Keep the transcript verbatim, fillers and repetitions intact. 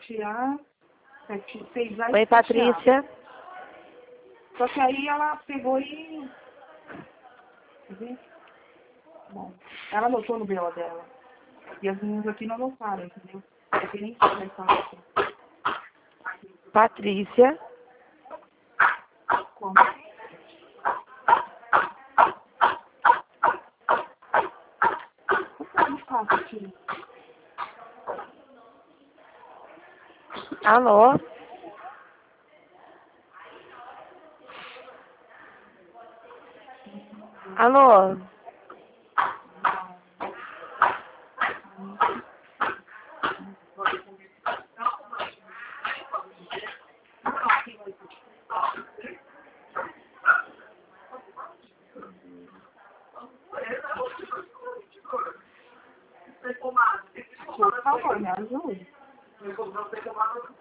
sete A, sete, seis A e Oi, sete A. Patrícia. Só que aí ela pegou e... Quer ver? Bom, ela anotou no B O dela. E as meninas aqui não anotaram, entendeu? Porque nem sei mais falar aqui. Patrícia. Como? O que eu faço aqui? Alô? Alô? Por favor, me ajude.